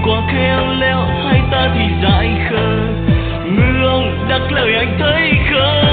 qua khéo léo hai ta thì dại khờ, ngư ông đắc lời anh thấy khờ.